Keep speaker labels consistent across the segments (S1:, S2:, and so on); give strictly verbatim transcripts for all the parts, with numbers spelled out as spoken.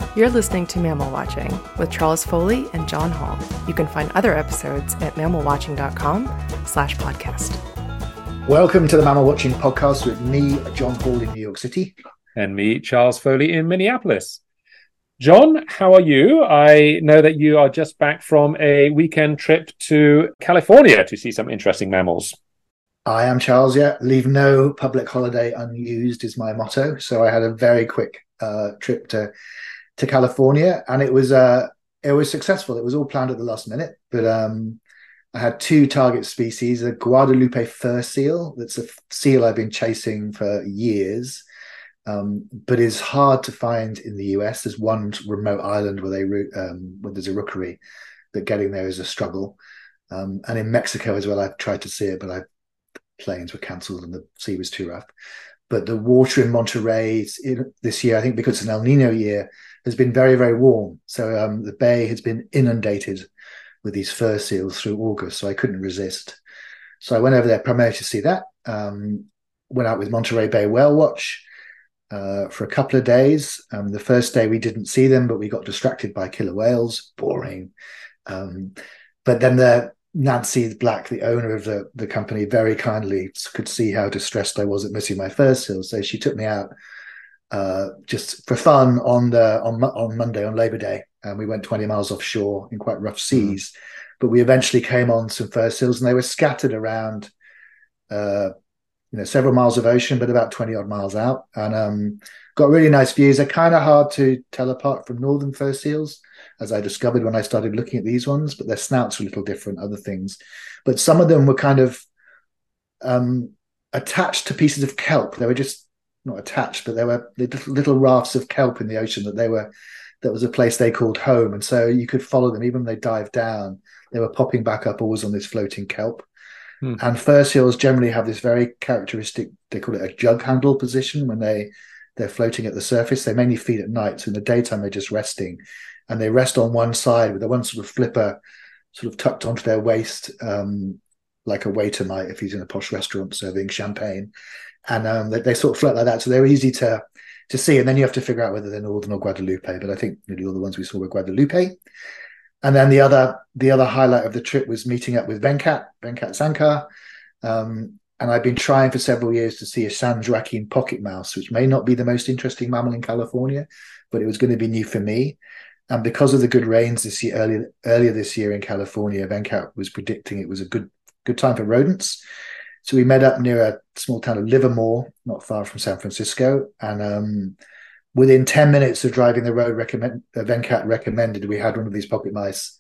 S1: You're listening to Mammal Watching with Charles Foley and John Hall. You can find other episodes at mammal watching dot com slash podcast.
S2: Welcome to the Mammal Watching podcast with me, John Hall in New York City.
S3: And me, Charles Foley in Minneapolis. John, how are you? I know that you are just back from a weekend trip to California to see some interesting mammals.
S2: I am, Charles, yeah. Leave no public holiday unused is my motto. So I had a very quick uh, trip to to California, and it was uh, it was successful. It was all planned at the last minute, but um, I had two target species, a Guadalupe fur seal. That's a seal I've been chasing for years, um, but is hard to find in the U S. There's one remote island where they um, where there's a rookery, but getting there is a struggle. Um, and in Mexico as well, I've tried to see it, but I planes were cancelled and the sea was too rough. But the water in Monterey in, this year, I think because it's an El Nino year, has been very, very warm. So um, the bay has been inundated with these fur seals through August. So I couldn't resist. So I went over there primarily to see that. Um, went out with Monterey Bay Whale Watch uh, for a couple of days. Um, the first day we didn't see them, but we got distracted by killer whales. Boring. Um, but then the Nancy Black, the owner of the, the company, very kindly could see how distressed I was at missing my fur seal. So she took me out uh, just for fun on the on on Monday, on Labor Day, and we went twenty miles offshore in quite rough seas. Mm. But we eventually came on some fur seals, and they were scattered around, uh, you know, several miles of ocean, but about twenty odd miles out, and um, got really nice views. They're kind of hard to tell apart from northern fur seals, as I discovered when I started looking at these ones, but their snouts are a little different, other things. But some of them were kind of um, attached to pieces of kelp. They were just not attached, but they were little, little rafts of kelp in the ocean that they were, that was a place they called home. And so you could follow them, even when they dived down, they were popping back up always on this floating kelp. Hmm. And fur seals generally have this very characteristic, they call it a jug handle position when they, they're floating at the surface. They mainly feed at night. So in the daytime, they're just resting. And they rest on one side with the one sort of flipper sort of tucked onto their waist, um, like a waiter might if he's in a posh restaurant serving champagne. And um, they, they sort of float like that. So they're easy to to see. And then you have to figure out whether they're northern or Guadalupe. But I think nearly all the ones we saw were Guadalupe. And then the other the other highlight of the trip was meeting up with Venkat, Venkat Sankar. Um, and I've been trying for several years to see a San Joaquin pocket mouse, which may not be the most interesting mammal in California, but it was going to be new for me. And because of the good rains this year, earlier earlier this year in California, Venkat was predicting it was a good good time for rodents. So we met up near a small town of Livermore, not far from San Francisco. And um, within ten minutes of driving the road, recommend, uh, Venkat recommended we had one of these pocket mice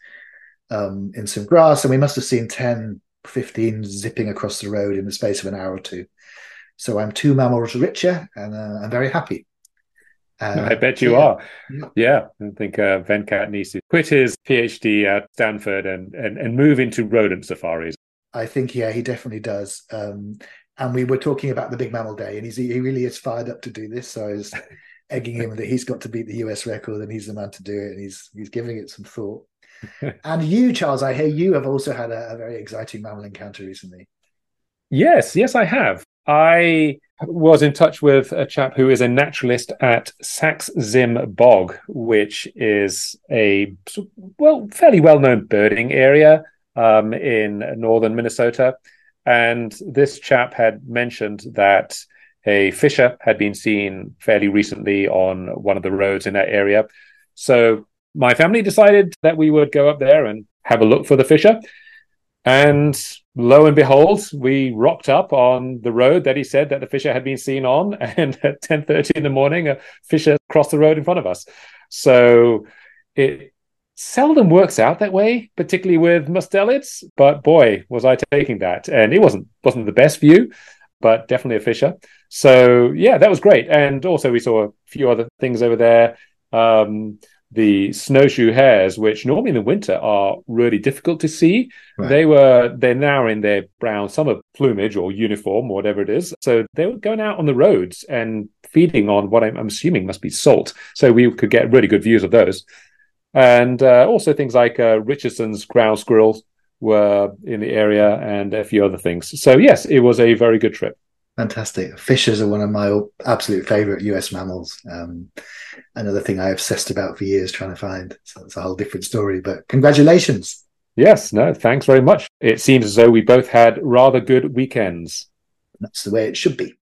S2: um, in some grass. And we must have seen ten, fifteen zipping across the road in the space of an hour or two. So I'm two mammals richer, and uh, I'm very happy.
S3: Uh, I bet you yeah. are. Yeah. yeah, I think uh, Venkat needs to quit his PhD at Stanford and, and, and move into rodent safaris.
S2: I think, yeah, he definitely does. Um, and we were talking about the Big Mammal Day, and he's, he really is fired up to do this. So I was egging him that he's got to beat the U S record, and he's the man to do it, and he's he's giving it some thought. And you, Charles, I hear you have also had a, a very exciting mammal encounter recently.
S3: Yes, yes, I have. I was in touch with a chap who is a naturalist at Sax-Zim Bog, which is a well, fairly well-known birding area um, in northern Minnesota. And this chap had mentioned that a fisher had been seen fairly recently on one of the roads in that area. So my family decided that we would go up there and have a look for the fisher. And lo and behold, we rocked up on the road that he said that the fisher had been seen on, and at ten thirty in the morning, a fisher crossed the road in front of us. So it seldom works out that way, particularly with mustelids, but boy, was I taking that. And it wasn't wasn't the best view, but definitely a fisher. So yeah, that was great. And also we saw a few other things over there. Um, the snowshoe hares, which normally in the winter are really difficult to see. Right. They were, they're now in their brown summer plumage or uniform, or whatever it is. So they were going out on the roads and feeding on what I'm, I'm assuming must be salt. So we could get really good views of those. And uh, also things like uh, Richardson's ground squirrels were in the area, and a few other things. So yes, it was a very good trip.
S2: Fantastic. Fishes are one of my absolute favorite U S mammals. Um, another thing I obsessed about for years trying to find. So it's a whole different story, but congratulations.
S3: Yes, no, thanks very much. It seems as though we both had rather good weekends.
S2: That's the way it should be.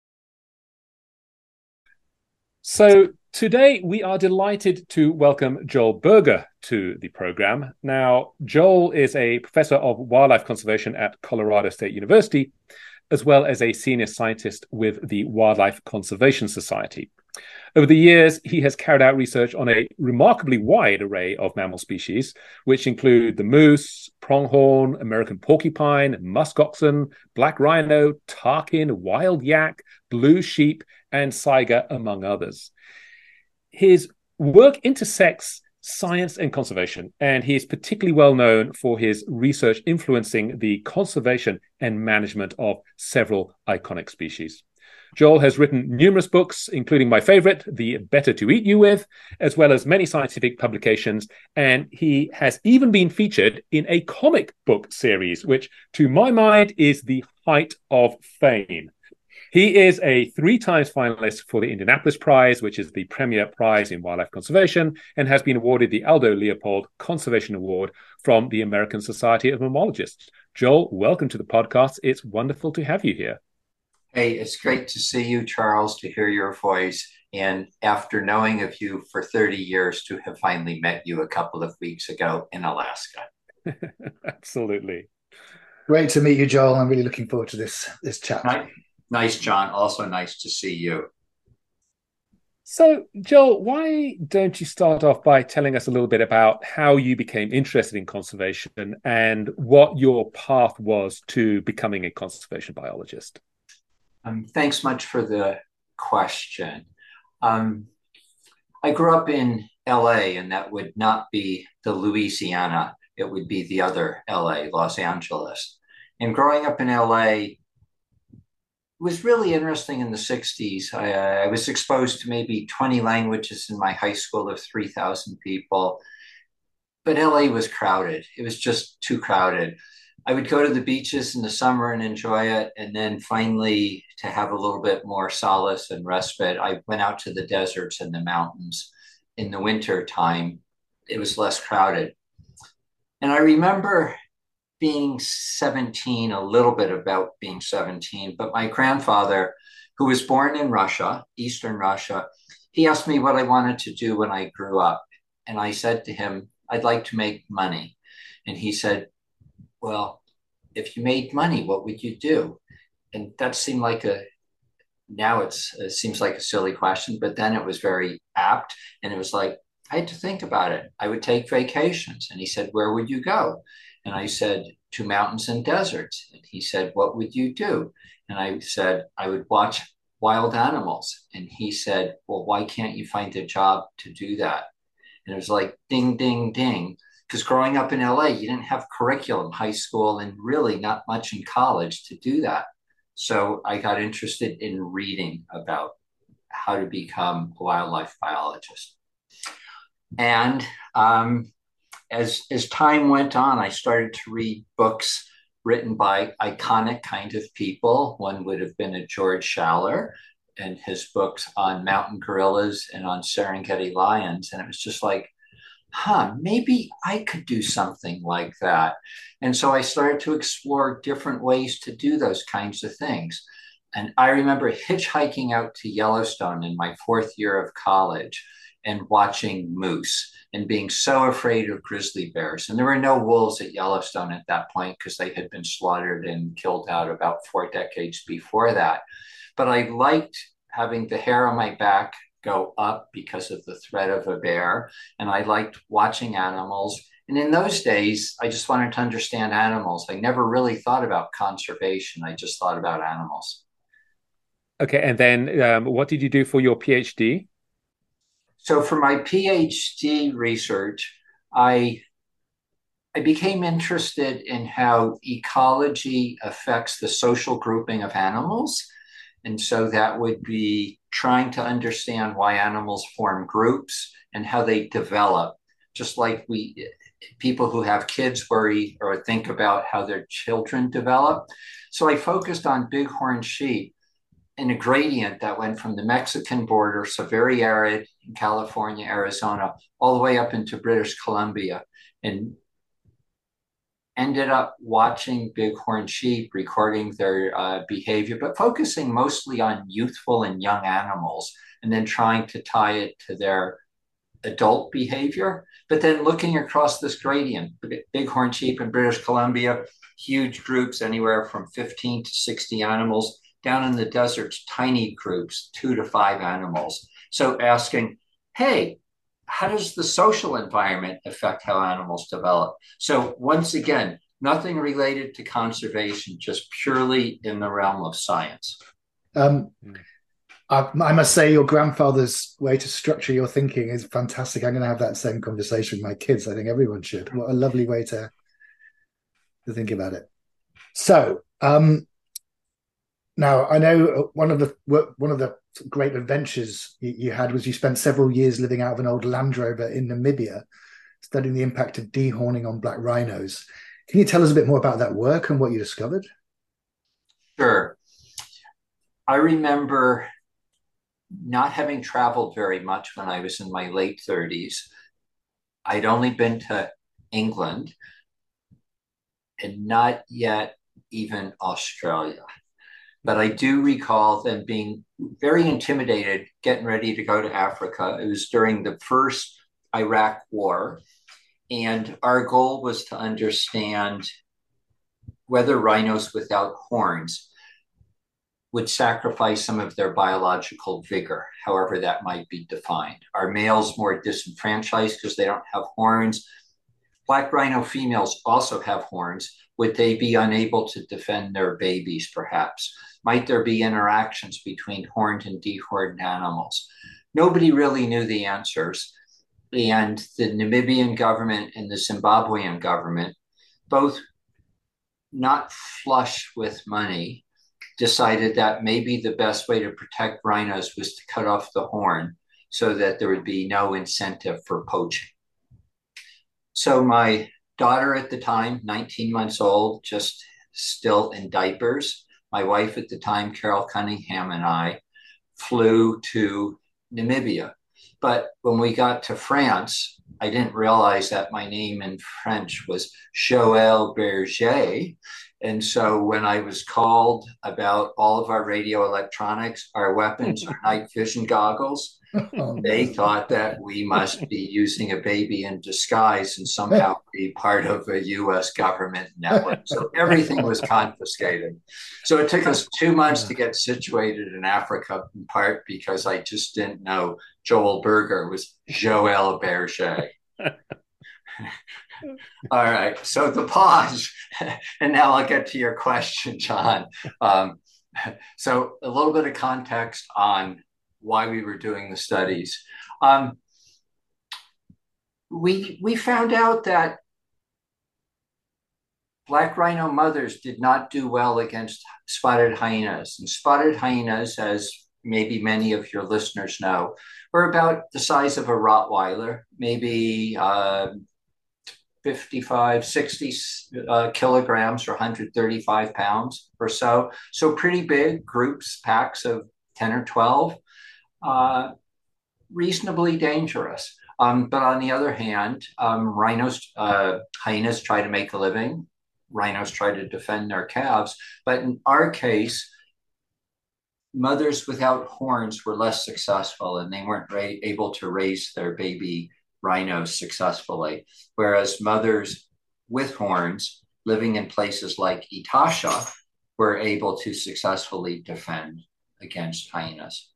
S3: So today we are delighted to welcome Joel Berger to the program. Now, Joel is a professor of wildlife conservation at Colorado State University, as well as a senior scientist with the Wildlife Conservation Society. Over the years, he has carried out research on a remarkably wide array of mammal species, which include the moose, pronghorn, American porcupine, muskoxen, black rhino, tarkin, wild yak, blue sheep, and saiga, among others. His work intersects science and conservation, and he is particularly well known for his research influencing the conservation and management of several iconic species. Joel has written numerous books, including my favorite, The Better to Eat You With, as well as many scientific publications, and he has even been featured in a comic book series, which, to my mind, is the height of fame. He is a three times finalist for the Indianapolis Prize, which is the premier prize in wildlife conservation, and has been awarded the Aldo Leopold Conservation Award from the American Society of Mammalogists. Joel, welcome to the podcast. It's wonderful to have you here.
S4: Hey, it's great to see you, Charles, to hear your voice. And after knowing of you for thirty years, to have finally met you a couple of weeks ago in Alaska.
S3: Absolutely.
S2: Great to meet you, Joel. I'm really looking forward to this, this chat.
S4: Nice. Nice, John. Also nice to see you.
S3: So, Joel, why don't you start off by telling us a little bit about how you became interested in conservation and what your path was to becoming a conservation biologist?
S4: Um, thanks much for the question. Um, I grew up in L A, and that would not be the Louisiana. It would be the other L A, Los Angeles. And growing up in L A, it was really interesting in the sixties. I, uh, I was exposed to maybe twenty languages in my high school of three thousand people. But L A was crowded. It was just too crowded. I would go to the beaches in the summer and enjoy it. And then finally, to have a little bit more solace and respite, I went out to the deserts and the mountains in the winter time. It was less crowded. And I remember being seventeen, a little bit about being seventeen, but my grandfather, who was born in Russia, Eastern Russia, he asked me what I wanted to do when I grew up. And I said to him, I'd like to make money. And he said, well, if you made money, what would you do? And that seemed like a, now it's, it seems like a silly question, but then it was very apt. And it was like, I had to think about it. I would take vacations. And he said, where would you go? And I said, to mountains and deserts. And he said, what would you do? And I said, I would watch wild animals. And he said, well, why can't you find a job to do that? And it was like, ding, ding, ding. Because growing up in L A, you didn't have curriculum, high school, and really not much in college to do that. So I got interested in reading about how to become a wildlife biologist. And um, As, as time went on, I started to read books written by iconic kind of people. One would have been a George Schaller and his books on mountain gorillas and on Serengeti lions. And it was just like, huh, maybe I could do something like that. And so I started to explore different ways to do those kinds of things. And I remember hitchhiking out to Yellowstone in my fourth year of college and watching moose and being so afraid of grizzly bears. And there were no wolves at Yellowstone at that point because they had been slaughtered and killed out about four decades before that. But I liked having the hair on my back go up because of the threat of a bear. And I liked watching animals. And in those days, I just wanted to understand animals. I never really thought about conservation. I just thought about animals.
S3: Okay, and then um, what did you do for your PhD?
S4: So for my PhD research, I, I became interested in how ecology affects the social grouping of animals. And so that would be trying to understand why animals form groups and how they develop, just like we people who have kids worry or think about how their children develop. So I focused on bighorn sheep in a gradient that went from the Mexican border, so very arid in California, Arizona, all the way up into British Columbia, and ended up watching bighorn sheep, recording their uh, behavior, but focusing mostly on youthful and young animals, and then trying to tie it to their adult behavior. But then looking across this gradient, bighorn sheep in British Columbia, huge groups, anywhere from fifteen to sixty animals. Down in the deserts, tiny groups, two to five animals. So asking, hey, how does the social environment affect how animals develop? So once again, nothing related to conservation, just purely in the realm of science.
S2: Um, I, I must say your grandfather's way to structure your thinking is fantastic. I'm going to have that same conversation with my kids. I think everyone should. What a lovely way to, to think about it. So, um, now, I know one of the one of the great adventures you, you had was you spent several years living out of an old Land Rover in Namibia, studying the impact of dehorning on black rhinos. Can you tell us a bit more about that work and what you discovered?
S4: Sure. I remember not having traveled very much when I was in my late thirties. I'd only been to England and not yet even Australia. But I do recall them being very intimidated, getting ready to go to Africa. It was during the first Iraq War. And our goal was to understand whether rhinos without horns would sacrifice some of their biological vigor, however that might be defined. Are males more disenfranchised because they don't have horns? Black rhino females also have horns. Would they be unable to defend their babies, perhaps? Might there be interactions between horned and dehorned animals? Nobody really knew the answers. And the Namibian government and the Zimbabwean government, both not flush with money, decided that maybe the best way to protect rhinos was to cut off the horn so that there would be no incentive for poaching. So my daughter at the time, nineteen months old, just still in diapers, my wife at the time, Carol Cunningham, and I flew to Namibia. But when we got to France, I didn't realize that my name in French was Joël Berger. And so when I was called about all of our radio electronics, our weapons, our night vision goggles, oh, they no. thought that we must be using a baby in disguise and somehow be part of a U S government network. So everything was confiscated. So it took us two months to get situated in Africa, in part because I just didn't know Joel Berger was Joël Berger. All right, so the pause, and now I'll get to your question, John. Um, so a little bit of context on why we were doing the studies. Um, we, we found out that black rhino mothers did not do well against spotted hyenas. And spotted hyenas, as maybe many of your listeners know, were about the size of a Rottweiler, maybe uh, fifty-five, sixty uh, kilograms or one hundred thirty-five pounds or so. So pretty big groups, packs of ten or twelve, uh, reasonably dangerous. Um, but on the other hand, um, rhinos, uh, hyenas try to make a living. Rhinos try to defend their calves. But in our case, mothers without horns were less successful, and they weren't ra- able to raise their baby rhinos successfully. Whereas mothers with horns living in places like Etosha were able to successfully defend against hyenas.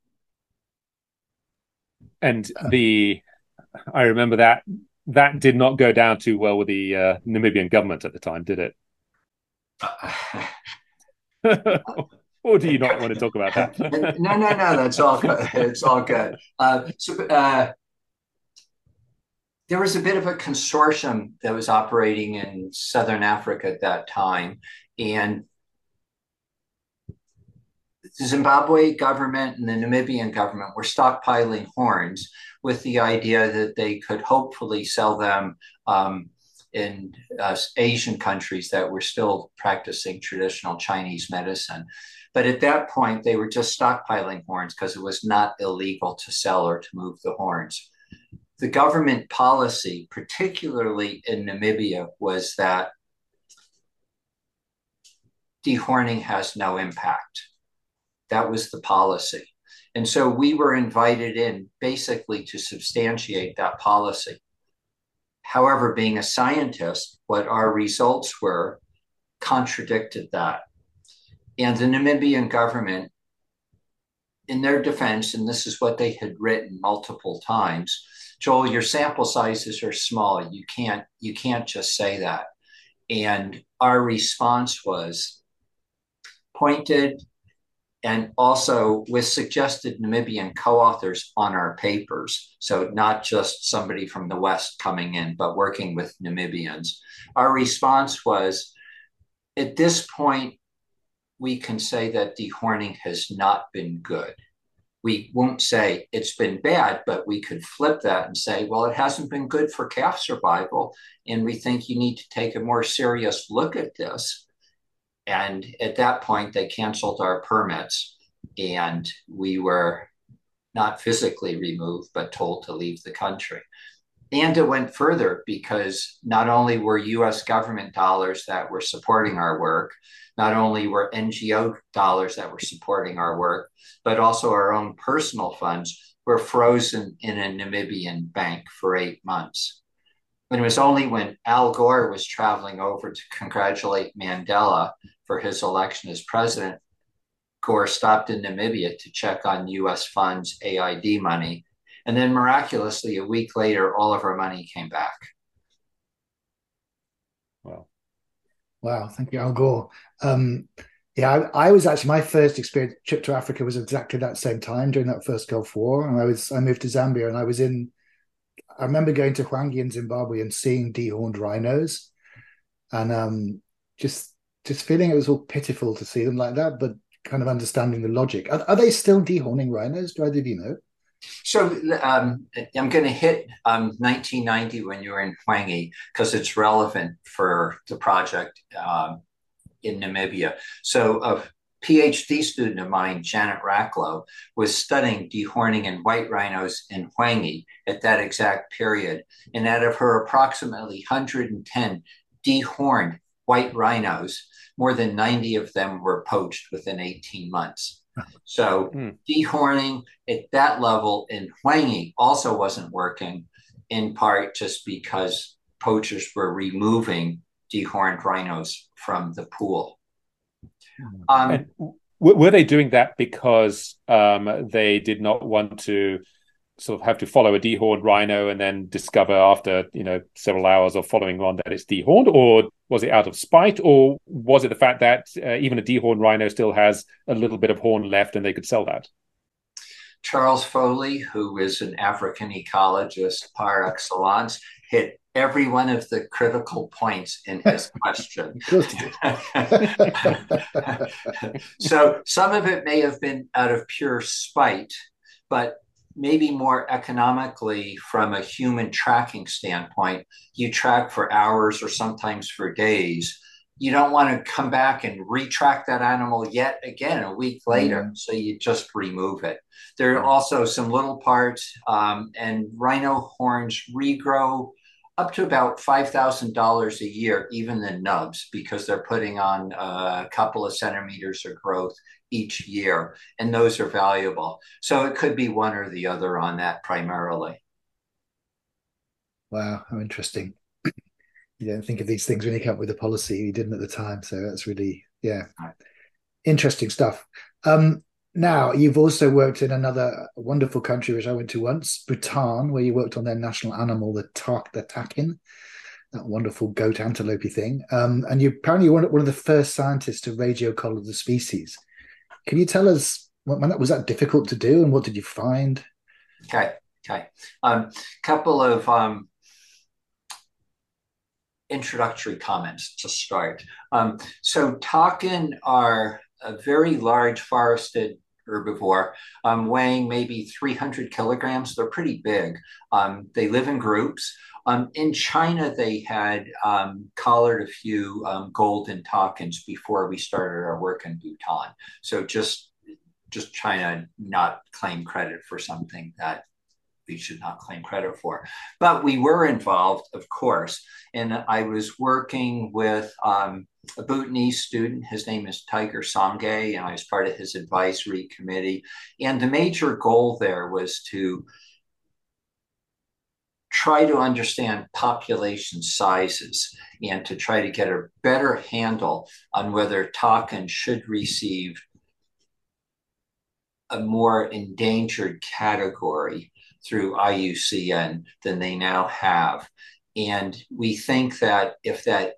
S3: And the, I remember that that did not go down too well with the uh, Namibian government at the time, did it? Or do you not want to talk about that?
S4: no, no, no. That's all good. It's all good. Uh, so uh, there was a bit of a consortium that was operating in Southern Africa at that time, and the Zimbabwe government and the Namibian government were stockpiling horns with the idea that they could hopefully sell them um, in uh, Asian countries that were still practicing traditional Chinese medicine. But at that point, they were just stockpiling horns because it was not illegal to sell or to move the horns. The government policy, particularly in Namibia, was that dehorning has no impact. That was the policy. And so we were invited in basically to substantiate that policy. However, being a scientist, what our results were contradicted that. And the Namibian government, in their defense, and this is what they had written multiple times, Joel, your sample sizes are small. You can't, you can't just say that. And our response was pointed and also with suggested Namibian co-authors on our papers. So not just somebody from the West coming in, but working with Namibians. Our response was, at this point, we can say that dehorning has not been good. We won't say it's been bad, but we could flip that and say, well, it hasn't been good for calf survival, and we think you need to take a more serious look at this. And at that point, they canceled our permits, and we were not physically removed, but told to leave the country. And it went further because not only were U S government dollars that were supporting our work, not only were N G O dollars that were supporting our work, but also our own personal funds were frozen in a Namibian bank for eight months. And it was only when Al Gore was traveling over to congratulate Mandela for his election as president, Gore stopped in Namibia to check on U S funds, A I D money. And then miraculously, a week later, all of our money came back.
S3: Wow.
S2: Wow. Thank you, Al Gore. Um, yeah, I, I was actually, my first experience trip to Africa was exactly that same time during that first Gulf War. And I was, I moved to Zambia, and I was in, I remember going to Hwange in Zimbabwe and seeing dehorned rhinos, and um, just, just feeling it was all pitiful to see them like that, but kind of understanding the logic. Are, are they still dehorning rhinos? Do either of you know?
S4: So um, I'm going to hit um, nineteen ninety when you were in Hwange because it's relevant for the project um, in Namibia. So a PhD student of mine, Janet Racklow, was studying dehorning in white rhinos in Hwange at that exact period. And out of her approximately one hundred ten dehorned white rhinos, more than ninety of them were poached within eighteen months. So mm. dehorning at that level in Hwange also wasn't working, in part just because poachers were removing dehorned rhinos from the pool.
S3: Um, and w- were they doing that because um, they did not want to sort of have to follow a dehorned rhino and then discover after, you know, several hours of following on that it's dehorned? Or was it out of spite? Or was it the fact that uh, even a dehorned rhino still has a little bit of horn left and they could sell that?
S4: Charles Foley, who is an African ecologist par excellence, hit every one of the critical points in his question. So some of it may have been out of pure spite, but maybe more economically from a human tracking standpoint. You track for hours or sometimes for days. You don't want to come back and retrack that animal yet again a week later. Mm. So you just remove it. There are also some little parts, um, and rhino horns regrow up to about five thousand dollars a year, even the nubs, because they're putting on a couple of centimeters of growth each year, and those are valuable. So it could be one or the other on that primarily.
S2: Wow, how interesting. You don't think of these things when you come up with a policy. You didn't at the time. So that's really, yeah, right. Interesting stuff. Um, now, you've also worked in another wonderful country, which I went to once, Bhutan, where you worked on their national animal, the, ta- the takin, that wonderful goat antelope thing. Um, and you apparently were one of the first scientists to radio collar the species. Can you tell us, when that, was that difficult to do, and what did you find?
S4: Okay, okay. A um, couple of um, introductory comments to start. Um, so takin are a very large forested herbivore, um, weighing maybe three hundred kilograms. They're pretty big. Um, they live in groups. Um, in China, they had um, collared a few um, golden Takins before we started our work in Bhutan. So just, just China not claim credit for something that we should not claim credit for. But we were involved, of course. And I was working with um, a Bhutanese student. His name is Tiger Sangay, and I was part of his advisory committee. And the major goal there was to try to understand population sizes and to try to get a better handle on whether Takin should receive a more endangered category through I U C N than they now have. And we think that if that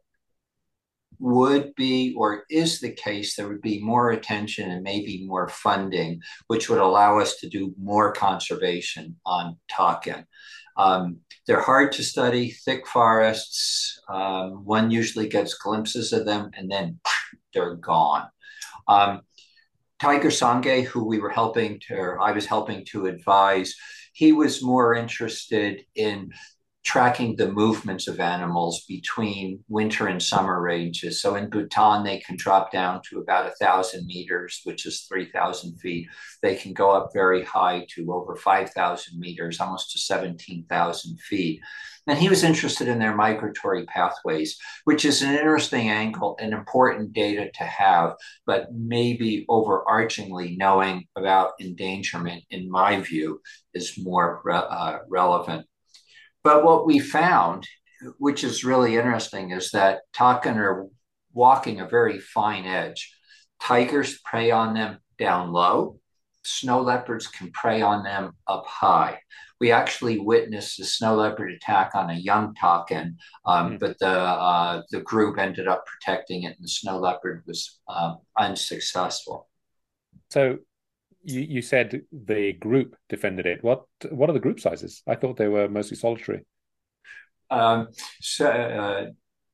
S4: would be or is the case, there would be more attention and maybe more funding, which would allow us to do more conservation on Takin. Um, they're hard to study, thick forests. Um, one usually gets glimpses of them and then they're gone. Um, Tiger Sangay, who we were helping to, or I was helping to advise, he was more interested in tracking the movements of animals between winter and summer ranges. So in Bhutan, they can drop down to about a thousand meters, which is three thousand feet. They can go up very high to over five thousand meters, almost to seventeen thousand feet. And he was interested in their migratory pathways, which is an interesting angle and important data to have, but maybe overarchingly knowing about endangerment, in my view, is more re- uh, relevant. But what we found, which is really interesting, is that takin are walking a very fine edge. Tigers prey on them down low. Snow leopards can prey on them up high. We actually witnessed a snow leopard attack on a young takin, um, mm-hmm. but the uh, the group ended up protecting it, and the snow leopard was um, unsuccessful.
S3: So you, you said the group defended it. What what are the group sizes? I thought they were mostly solitary.
S4: Um, so, uh,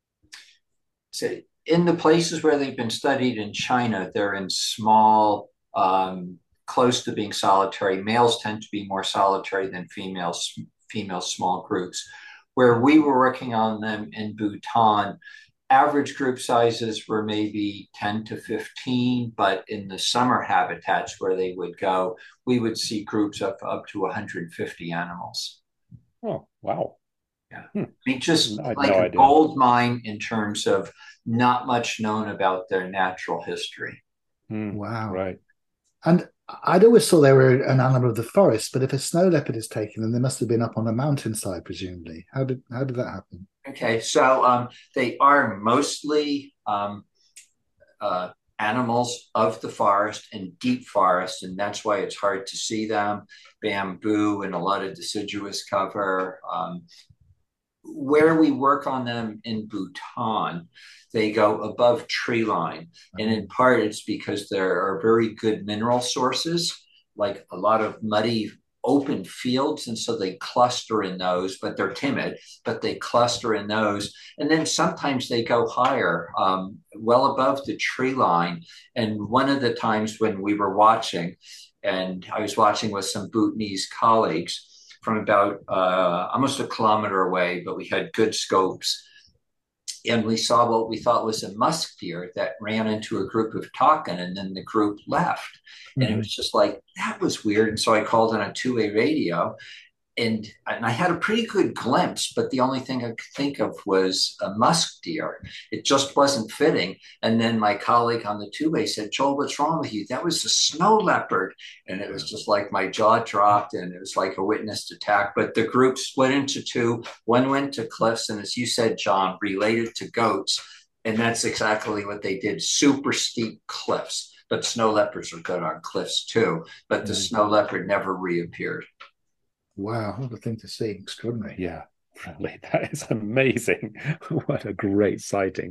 S4: so in the places where they've been studied in China, they're in small, um, close to being solitary. Males tend to be more solitary than females, female small groups. Where we were working on them in Bhutan, average group sizes were maybe ten to fifteen, but in the summer habitats where they would go, we would see groups of up to one hundred fifty animals.
S3: Oh, wow.
S4: Yeah. Hmm. I mean, just
S3: I
S4: like
S3: no
S4: a
S3: idea.
S4: gold mine in terms of not much known about their natural history.
S3: Hmm.
S2: Wow.
S3: Right.
S2: And I'd always thought they were an animal of the forest, but if a snow leopard is taken, then they must have been up on a mountainside, presumably. How did how did that happen?
S4: Okay, so um, they are mostly um, uh, animals of the forest and deep forest, and that's why it's hard to see them. Bamboo and a lot of deciduous cover. Um, where we work on them in Bhutan, they go above tree line. And in part, it's because there are very good mineral sources, like a lot of muddy open fields. And so they cluster in those, but they're timid, but they cluster in those. And then sometimes they go higher, um, well above the tree line. And one of the times when we were watching, and I was watching with some Bhutanese colleagues, from about uh, almost a kilometer away, but we had good scopes. And we saw what we thought was a musk deer that ran into a group of takin, and then the group left. Mm-hmm. And it was just like, that was weird. And so I called on a two-way radio, and, and I had a pretty good glimpse, but the only thing I could think of was a musk deer. It just wasn't fitting. And then my colleague on the two-way said, Joel, what's wrong with you? That was a snow leopard. And it was just like my jaw dropped, and it was like a witnessed attack. But the group split into two. One went to cliffs, and as you said, John, related to goats. And that's exactly what they did, super steep cliffs. But snow leopards are good on cliffs too. But the mm-hmm. snow leopard never reappeared.
S2: Wow, what a thing to see. Extraordinary.
S3: Yeah, really. That is amazing. What a great sighting.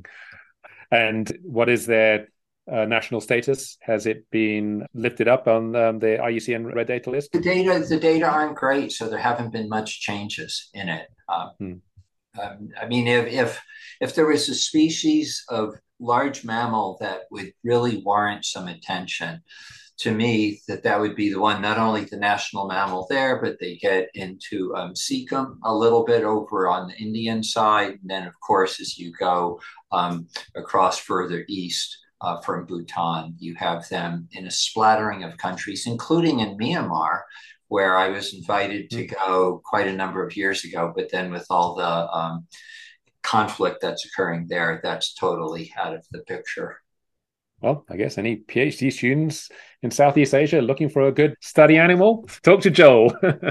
S3: And what is their uh, national status? Has it been lifted up on um, the I U C N Red Data list?
S4: The data, the data aren't great, so there haven't been much changes in it. Um, hmm. um, I mean, if, if if there was a species of large mammal that would really warrant some attention, to me that that would be the one, not only the national mammal there, but they get into um, Sikkim a little bit over on the Indian side. And then, of course, as you go um, across further east uh, from Bhutan, you have them in a splattering of countries, including in Myanmar, where I was invited to go quite a number of years ago. But then with all the um, conflict that's occurring there, that's totally out of the picture.
S3: Well, I guess any PhD students in Southeast Asia looking for a good study animal, talk to Joel.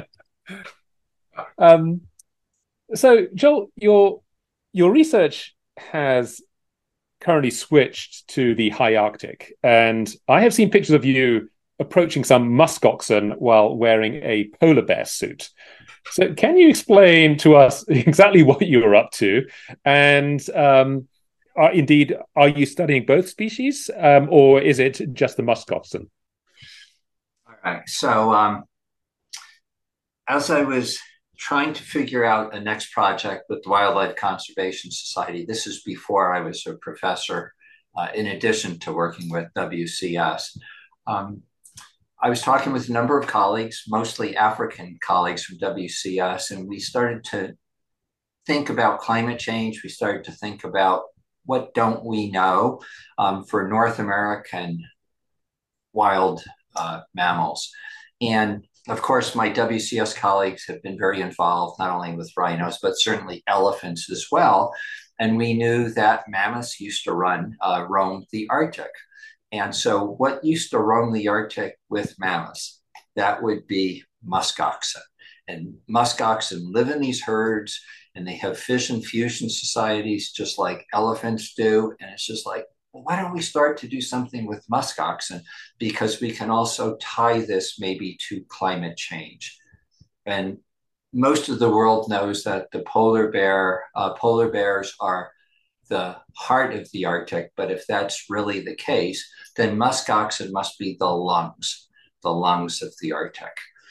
S3: um, so, Joel, your your research has currently switched to the high Arctic, and I have seen pictures of you approaching some muskoxen while wearing a polar bear suit. So, can you explain to us exactly what you were up to, and um, Are, indeed, are you studying both species, um, or is it just the muskoxen?
S4: All right. So, um, as I was trying to figure out a next project with the Wildlife Conservation Society, this is before I was a professor, uh, in addition to working with W C S. Um, I was talking with a number of colleagues, mostly African colleagues from W C S, and we started to think about climate change. We started to think about what don't we know um, for North American wild uh, mammals. And of course, my W C S colleagues have been very involved, not only with rhinos, but certainly elephants as well. And we knew that mammoths used to run, uh, roam the Arctic. And so what used to roam the Arctic with mammoths? That would be muskoxen. And muskoxen live in these herds, and they have fission fusion societies just like elephants do. And it's just like, well, why don't we start to do something with muskoxen? Because we can also tie this maybe to climate change. And most of the world knows that the polar bear, uh, polar bears are the heart of the Arctic. But if that's really the case, then muskoxen must be the lungs, the lungs of the Arctic.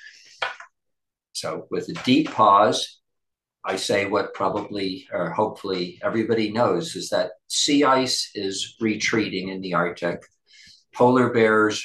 S4: So with a deep pause, I say what probably or hopefully everybody knows is that sea ice is retreating in the Arctic. Polar bears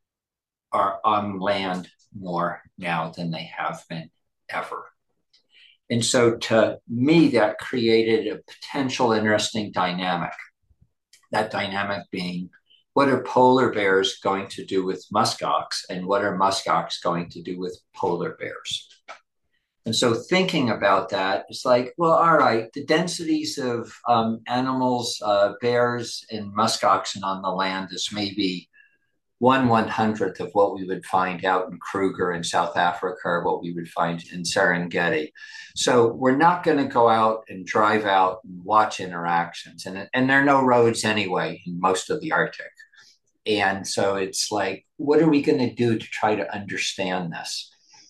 S4: are on land more now than they have been ever. And so to me, that created a potential interesting dynamic. That dynamic being, what are polar bears going to do with muskox, and what are muskox going to do with polar bears? And so thinking about that, it's like, well, all right, the densities of um, animals, uh, bears and muskoxen on the land is maybe one one hundredth of what we would find out in Kruger in South Africa, or what we would find in Serengeti. So we're not going to go out and drive out and watch interactions. And, and there are no roads anyway in most of the Arctic. And so it's like, what are we going to do to try to understand this?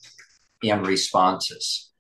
S4: And responses.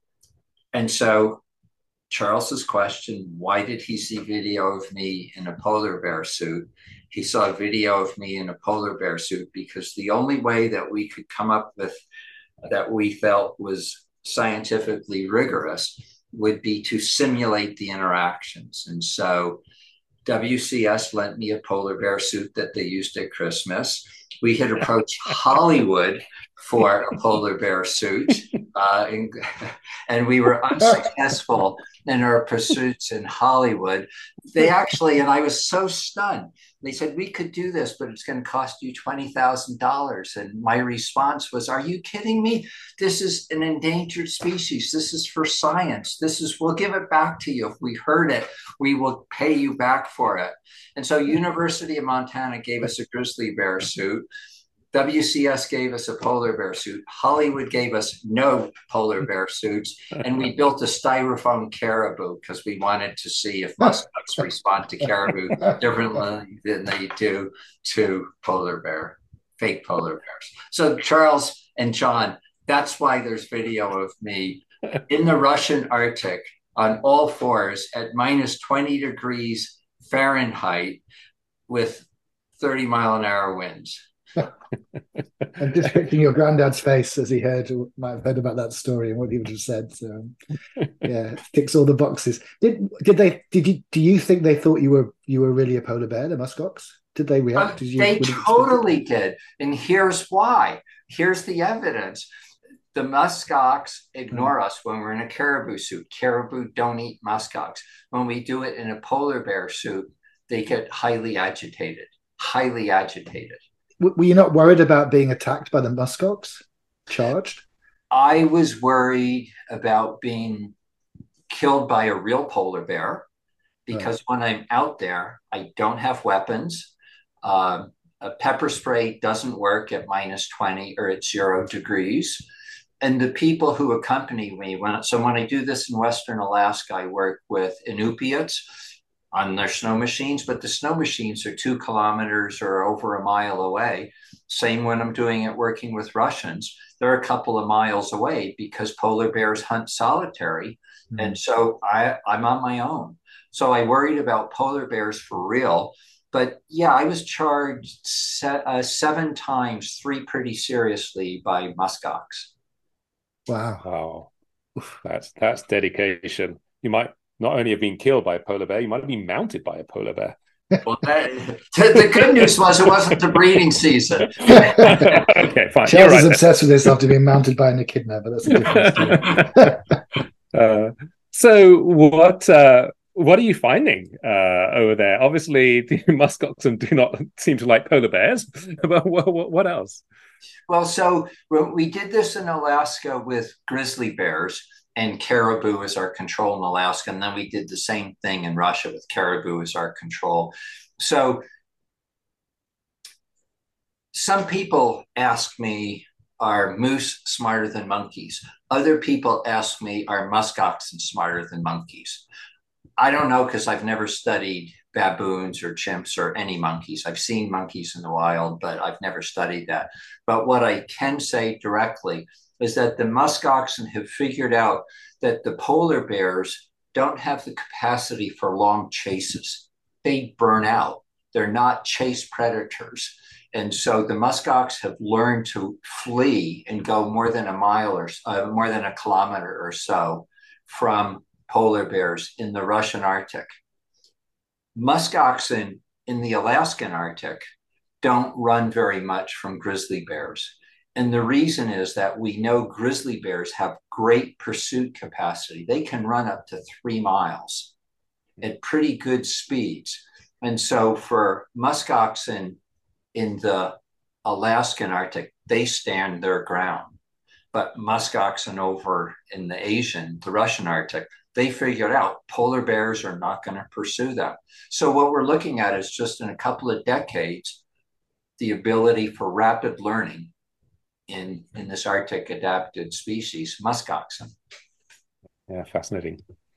S4: And so Charles's question, why did he see video of me in a polar bear suit? He saw a video of me in a polar bear suit because the only way that we could come up with that we felt was scientifically rigorous would be to simulate the interactions. And so W C S lent me a polar bear suit that they used at Christmas. We had approached Hollywood for a polar bear suit, uh, and, and we were unsuccessful in our pursuits in Hollywood. They actually, and I was so stunned, they said, we could do this, but it's going to cost you twenty thousand dollars. And my response was, are you kidding me? This is an endangered species. This is for science. This is, we'll give it back to you. If we hurt it, we will pay you back for it. And so University of Montana gave us a grizzly bear suit. W C S gave us a polar bear suit. Hollywood gave us no polar bear suits. And we built a styrofoam caribou because we wanted to see if muskox respond to caribou differently than they do to polar bear, fake polar bears. So Charles and John, that's why there's video of me in the Russian Arctic on all fours at minus twenty degrees Fahrenheit with thirty mile an hour winds.
S2: And just picturing your granddad's face as he heard, might have heard about that story and what he would have said. So, yeah, ticks all the boxes. Did did they? Did you? Do you think they thought you were you were really a polar bear, the muskox? Did they
S4: Uh,
S2: react? Did you?
S4: they
S2: would you expect it?
S4: totally did. And here's why. Here's the evidence. The muskox ignore us when we're in a caribou suit. Caribou don't eat muskox. When we do it in a polar bear suit, they get highly agitated, highly agitated.
S2: W- Were you not worried about being attacked by the muskox? Charged?
S4: I was worried about being killed by a real polar bear because when I'm out there, I don't have weapons. Uh, a pepper spray doesn't work at minus twenty or at zero degrees. And the people who accompany me, when so when I do this in Western Alaska, I work with Inupiats on their snow machines, but the snow machines are two kilometers or over a mile away. Same when I'm doing it working with Russians. They're a couple of miles away because polar bears hunt solitary. Mm-hmm. And so I, I'm on my own. So I worried about polar bears for real. But yeah, I was charged se- uh, seven times, three pretty seriously by muskox.
S2: Wow.
S3: Wow. That's that's dedication. You might not only have been killed by a polar bear, you might have been mounted by a polar bear.
S4: Well, that, the good news was it wasn't the breeding season.
S3: Okay, fine.
S2: Charles right is there. Obsessed with this after being mounted by an echidna, but that's a different story.
S3: uh, so what uh, what are you finding uh, over there? Obviously, the muskoxen do not seem to like polar bears, but what, what else?
S4: Well, so we did this in Alaska with grizzly bears, and caribou is our control in Alaska. And then we did the same thing in Russia with caribou as our control. So some people ask me, are moose smarter than monkeys? Other people ask me, are muskoxen smarter than monkeys? I don't know, because I've never studied baboons or chimps or any monkeys. I've seen monkeys in the wild, but I've never studied that. But what I can say directly is that the muskoxen have figured out that the polar bears don't have the capacity for long chases. They burn out. They're not chase predators. And so the muskox have learned to flee and go more than a mile or uh, more than a kilometer or so from polar bears in the Russian Arctic. Muskoxen in the Alaskan Arctic don't run very much from grizzly bears. And the reason is that we know grizzly bears have great pursuit capacity. They can run up to three miles at pretty good speeds. And so for muskoxen in the Alaskan Arctic, they stand their ground. But muskoxen over in the Asian, the Russian Arctic, they figured out polar bears are not going to pursue them. So what we're looking at is just in a couple of decades, the ability for rapid learning in, in this Arctic adapted species, muskoxen.
S3: Yeah, fascinating.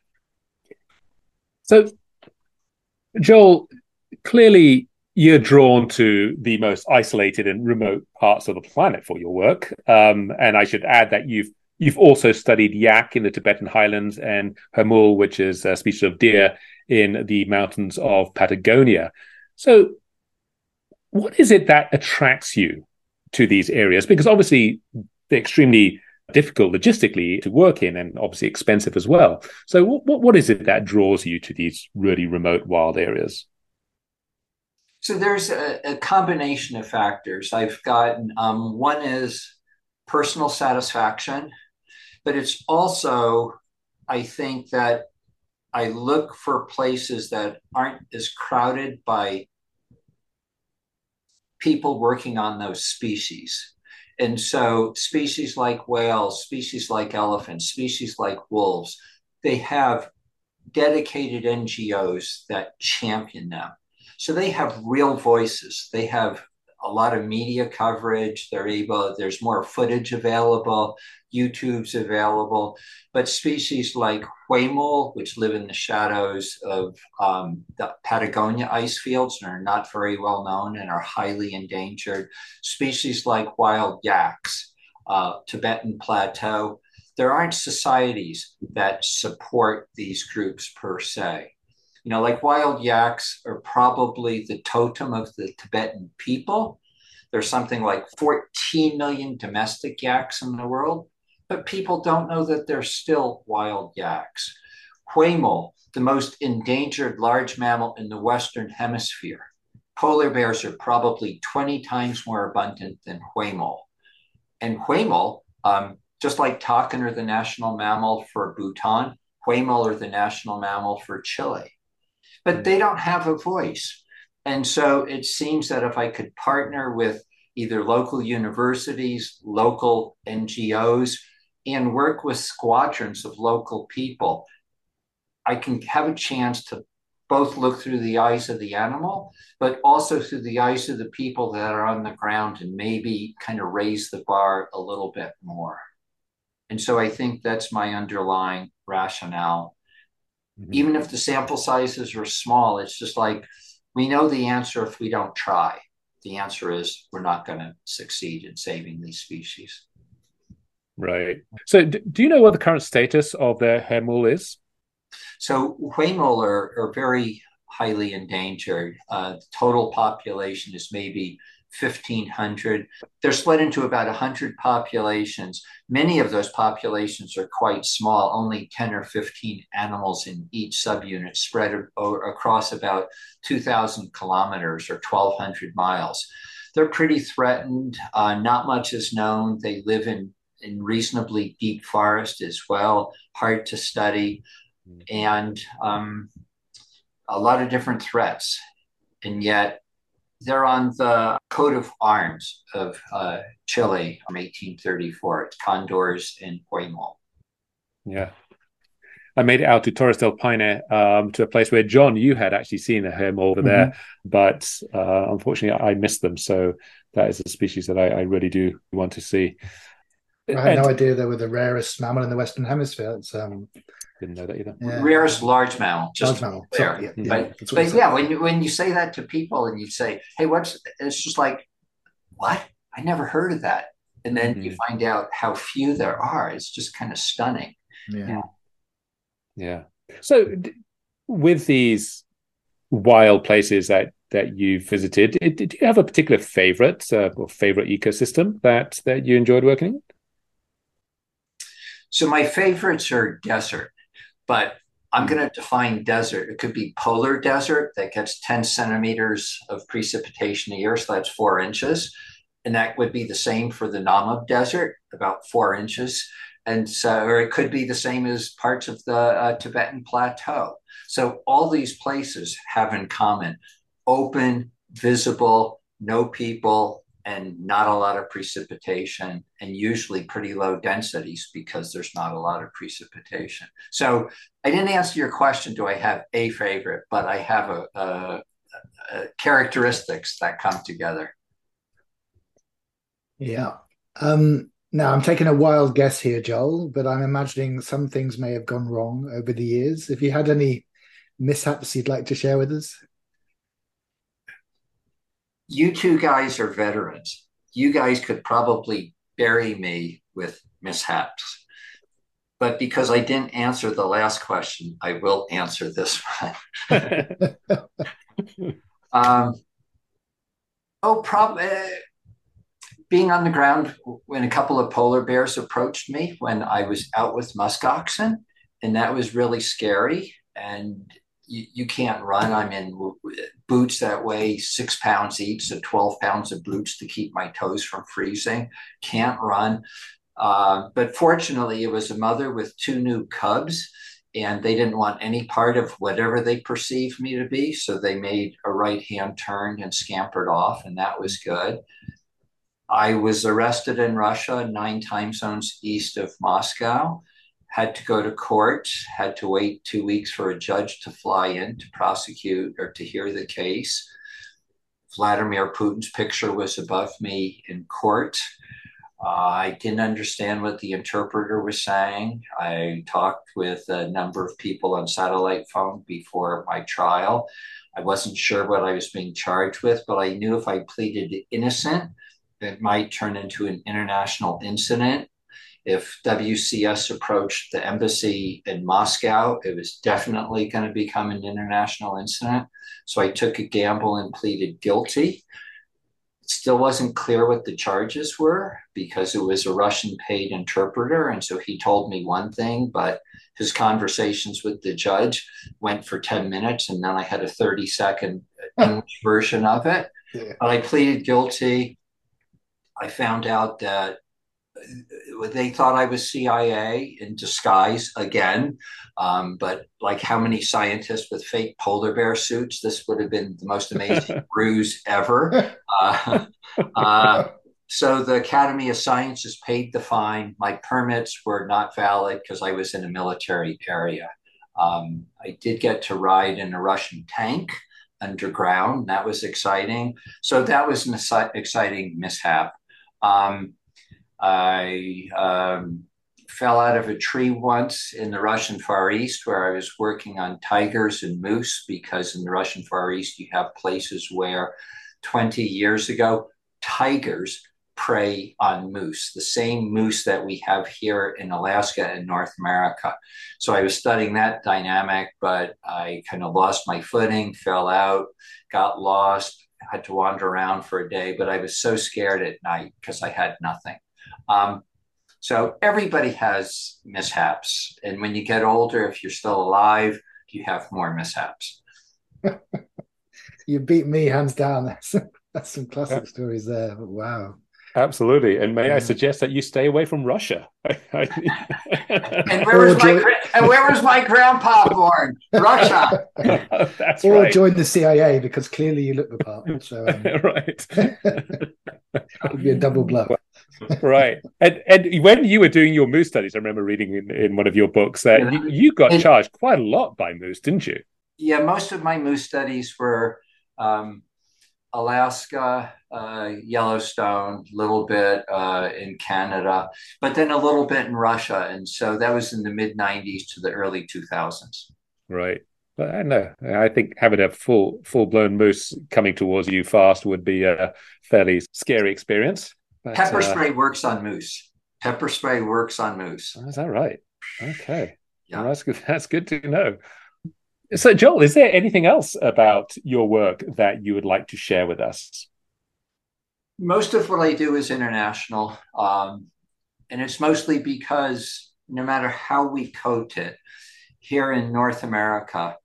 S3: So, Joel, clearly you're drawn to the most isolated and remote parts of the planet for your work. Um, and I should add that you've You've also studied yak in the Tibetan highlands and hamul, which is a species of deer in the mountains of Patagonia. So what is it that attracts you to these areas? Because obviously they're extremely difficult logistically to work in and obviously expensive as well. So what, what is it that draws you to these really remote wild areas?
S4: So there's a, a combination of factors. I've gotten, um, one is personal satisfaction. But it's also, I think that I look for places that aren't as crowded by people working on those species. And so species like whales, species like elephants, species like wolves, they have dedicated N G Os that champion them. So they have real voices. They have a lot of media coverage. They're able, there's more footage available, YouTube's available, but species like huemul, which live in the shadows of um, the Patagonia ice fields and are not very well known and are highly endangered. Species like wild yaks, uh, Tibetan plateau, there aren't societies that support these groups per se. You know, like wild yaks are probably the totem of the Tibetan people. There's something like fourteen million domestic yaks in the world, but people don't know that they're still wild yaks. Huemul, the most endangered large mammal in the Western Hemisphere, polar bears are probably twenty times more abundant than huemul. And huemul, um, just like takin are the national mammal for Bhutan, huemul are the national mammal for Chile. But they don't have a voice. And so it seems that if I could partner with either local universities, local N G Os, and work with squadrons of local people, I can have a chance to both look through the eyes of the animal, but also through the eyes of the people that are on the ground and maybe kind of raise the bar a little bit more. And so I think that's my underlying rationale. Mm-hmm. Even if the sample sizes are small, it's just like, we know the answer if we don't try. The answer is we're not going to succeed in saving these species.
S3: Right. So do you know what the current status of the huemul is?
S4: So huemul are, are very highly endangered. Uh, the total population is maybe fifteen hundred. They're split into about one hundred populations. Many of those populations are quite small, only ten or fifteen animals in each subunit, spread across about two thousand kilometers or twelve hundred miles. They're pretty threatened. Uh, not much is known. They live in, in reasonably deep forest as well, hard to study, and um, a lot of different threats. And yet, they're on the coat of arms of uh, Chile from eighteen thirty-four. It's condors and huemul.
S3: Yeah. I made it out to Torres del Paine, um, to a place where, John, you had actually seen a huemul over mm-hmm. there, but uh, unfortunately I missed them. So that is a species that I, I really do want to see.
S2: I had and, no idea they were the rarest mammal in the Western Hemisphere. It's, um,
S3: didn't know that either.
S4: Yeah. Rarest large mammal, just large mammal. There. Sorry, yeah, yeah, but but yeah, when you when you say that to people and you say, "Hey, what's?" It's just like, "What? I never heard of that." And then mm-hmm. you find out how few there are. It's just kind of stunning.
S2: Yeah. Yeah.
S3: yeah. So, d- with these wild places that that you visited, did, did you have a particular favorite uh, or favorite ecosystem that that you enjoyed working in?
S4: So my favorites are desert. But I'm going to define desert. It could be polar desert that gets ten centimeters of precipitation a year, so that's four inches. And that would be the same for the Namib Desert, about four inches. And so, or it could be the same as parts of the uh, Tibetan Plateau. So all these places have in common open, visible, no people, and not a lot of precipitation, and usually pretty low densities because there's not a lot of precipitation. So I didn't answer your question, do I have a favorite, but I have a, a, a characteristics that come together.
S2: Yeah. Um, now I'm taking a wild guess here, Joel, but I'm imagining some things may have gone wrong over the years. If you had any mishaps you'd like to share with us?
S4: You two guys are veterans. You guys could probably bury me with mishaps. But because I didn't answer the last question, I will answer this one. um, oh, probably uh, being on the ground when a couple of polar bears approached me when I was out with muskoxen, and that was really scary. And You, you can't run. I'm in boots that weigh six pounds each, so twelve pounds of boots to keep my toes from freezing. Can't run. Uh, but fortunately, it was a mother with two new cubs, and they didn't want any part of whatever they perceived me to be. So they made a right-hand turn and scampered off, and that was good. I was arrested in Russia, nine time zones east of Moscow. Had to go to court, had to wait two weeks for a judge to fly in to prosecute or to hear the case. Vladimir Putin's picture was above me in court. Uh, I didn't understand what the interpreter was saying. I talked with a number of people on satellite phone before my trial. I wasn't sure what I was being charged with, but I knew if I pleaded innocent, it might turn into an international incident. If W C S approached the embassy in Moscow, it was definitely going to become an international incident. So I took a gamble and pleaded guilty. It still wasn't clear what the charges were because it was a Russian paid interpreter. And so he told me one thing, but his conversations with the judge went for ten minutes. And then I had a thirty second English version of it.
S2: Yeah.
S4: But I pleaded guilty. I found out that they thought I was C I A in disguise again. Um, but like how many scientists with fake polar bear suits? This would have been the most amazing ruse ever. Uh, uh, so the Academy of Sciences paid the fine. My permits were not valid because I was in a military area. Um, I did get to ride in a Russian tank underground. That was exciting. So that was an exciting mishap. Um, I um, fell out of a tree once in the Russian Far East where I was working on tigers and moose, because in the Russian Far East, you have places where twenty years ago, tigers prey on moose, the same moose that we have here in Alaska and North America. So I was studying that dynamic, but I kind of lost my footing, fell out, got lost, had to wander around for a day, but I was so scared at night because I had nothing. Um, so everybody has mishaps. And when you get older, if you're still alive, you have more mishaps.
S2: You beat me hands down. That's, that's some classic yeah. stories there. Wow.
S3: Absolutely. And may yeah. I suggest that you stay away from Russia?
S4: and where was my join... and where was my grandpa born? Russia.
S3: Oh, that's
S2: or
S3: right.
S2: join the C I A, because clearly you look the part. So, um...
S3: right.
S2: Could be a double bluff.
S3: Right. And and when you were doing your moose studies, I remember reading in, in one of your books that yeah. you, you got and, charged quite a lot by moose, didn't you?
S4: Yeah, most of my moose studies were um, Alaska, uh, Yellowstone, a little bit uh, in Canada, but then a little bit in Russia. And so that was in the mid nineties to the early two thousands.
S3: Right. But I know. I think having a full full blown moose coming towards you fast would be a fairly scary experience. But,
S4: Pepper spray uh, works on moose. Pepper spray works on moose.
S3: Is that right? Okay.
S4: Yeah.
S3: Well, that's good. That's good to know. So, Joel, is there anything else about your work that you would like to share with us?
S4: Most of what I do is international. Um, and it's mostly because no matter how we coat it, here in North America,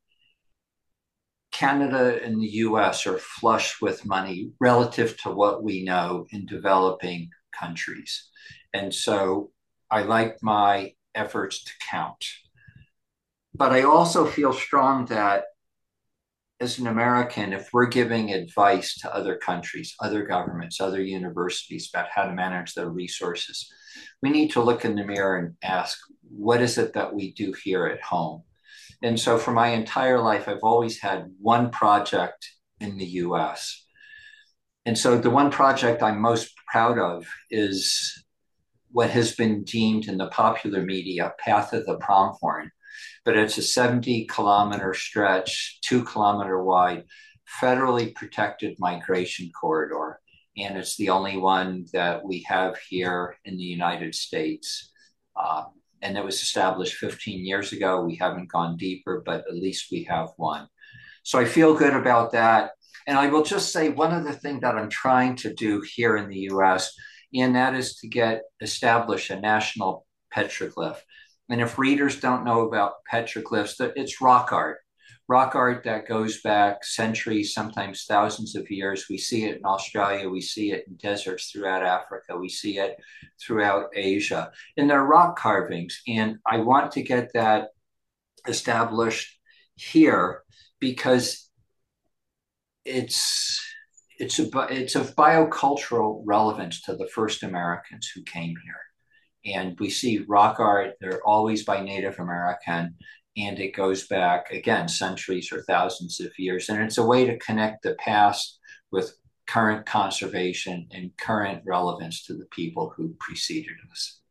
S4: Canada and the U S are flush with money relative to what we know in developing countries. And so I like my efforts to count. But I also feel strong that as an American, if we're giving advice to other countries, other governments, other universities about how to manage their resources, we need to look in the mirror and ask, what is it that we do here at home? And so for my entire life, I've always had one project in the U S. And so the one project I'm most proud of is what has been deemed in the popular media Path of the Pronghorn. But it's a seventy kilometer stretch, two kilometer wide, federally protected migration corridor. And it's the only one that we have here in the United States. Um, and it was established fifteen years ago. We haven't gone deeper, but at least we have one. So I feel good about that. And I will just say one other thing that I'm trying to do here in the U S, and that is to get established a national petroglyph. And if readers don't know about petroglyphs, it's rock art. Rock art that goes back centuries, sometimes thousands of years. We see it in Australia. We see it in deserts throughout Africa. We see it throughout Asia. And they're rock carvings. And I want to get that established here because it's, it's, a, it's of biocultural relevance to the first Americans who came here. And we see rock art, they're always by Native American, and it goes back, again, centuries or thousands of years. And it's a way to connect the past with current conservation and current relevance to the people who preceded us.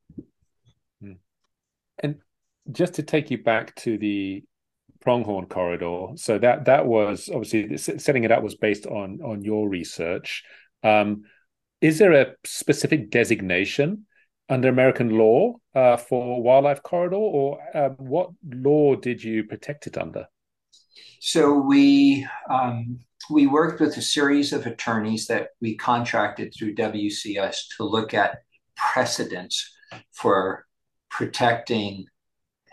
S3: And just to take you back to the Pronghorn Corridor, so that that was, obviously, setting it up was based on, on your research. Um, is there a specific designation under American law uh, for wildlife corridor, or uh, what law did you protect it under?
S4: So we um, we worked with a series of attorneys that we contracted through W C S to look at precedents for protecting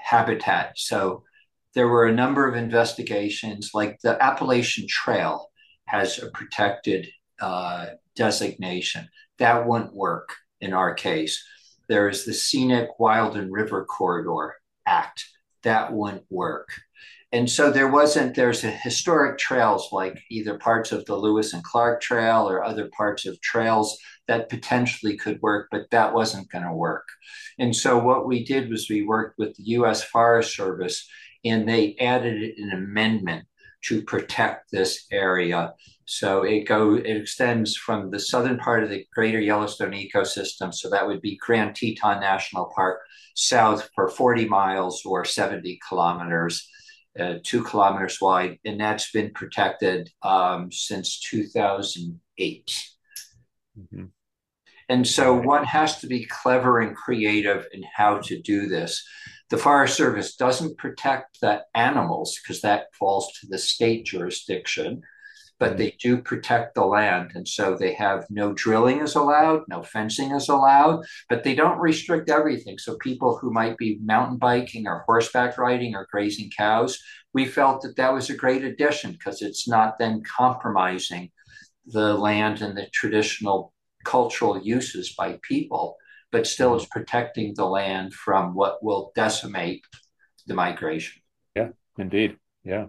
S4: habitat. So there were a number of investigations, like the Appalachian Trail has a protected uh, designation. That wouldn't work in our case. There is the Scenic Wild and River Corridor Act. That wouldn't work. And so there wasn't, there's a historic trails like either parts of the Lewis and Clark Trail or other parts of trails that potentially could work, but that wasn't going to work. And so what we did was we worked with the U S Forest Service, and they added an amendment to protect this area. So it go it extends from the southern part of the greater Yellowstone ecosystem, so that would be Grand Teton National Park, south for forty miles or seventy kilometers, uh, two kilometers wide, and that's been protected um, since two thousand eight. Mm-hmm. And so one has to be clever and creative in how to do this. The Forest Service doesn't protect the animals because that falls to the state jurisdiction, but they do protect the land. And so they have no drilling is allowed, no fencing is allowed, but they don't restrict everything. So people who might be mountain biking or horseback riding or grazing cows, we felt that that was a great addition because it's not then compromising the land and the traditional cultural uses by people, but still is protecting the land from what will decimate the migration.
S3: Yeah, indeed. Yeah.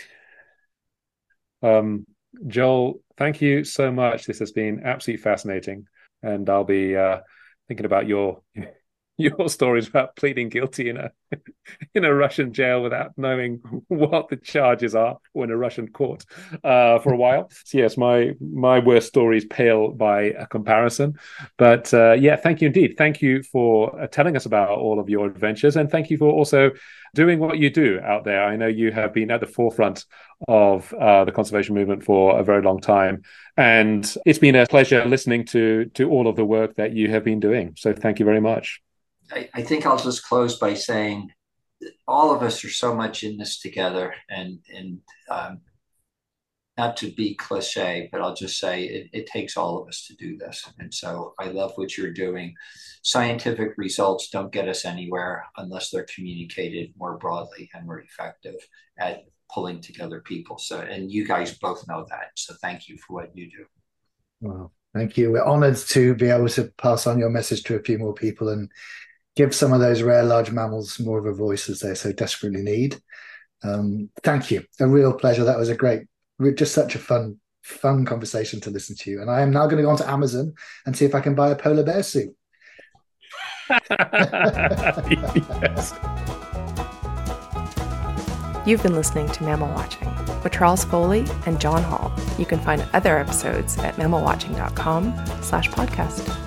S3: Um, Joel, thank you so much. This has been absolutely fascinating. And I'll be uh, thinking about your your stories about pleading guilty in a in a Russian jail without knowing what the charges are, or in a Russian court uh, for a while. So yes, my my worst stories pale by a comparison. But uh, yeah, thank you indeed. Thank you for uh, telling us about all of your adventures, and thank you for also doing what you do out there. I know you have been at the forefront of uh, the conservation movement for a very long time, and it's been a pleasure listening to to all of the work that you have been doing. So thank you very much.
S4: I, I think I'll just close by saying all of us are so much in this together, and and um, not to be cliche, but I'll just say it, it takes all of us to do this. And so I love what you're doing. Scientific results don't get us anywhere unless they're communicated more broadly and more effective at pulling together people. So, and you guys both know that. So thank you for what you do.
S2: Well, thank you. We're honored to be able to pass on your message to a few more people and give some of those rare large mammals more of a voice as they so desperately need. Um, thank you. A real pleasure. That was a great, just such a fun, fun conversation to listen to you. And I am now going to go onto Amazon and see if I can buy a polar bear suit.
S3: Yes.
S1: You've been listening to Mammal Watching with Charles Foley and John Hall. You can find other episodes at mammal watching dot com slash podcast.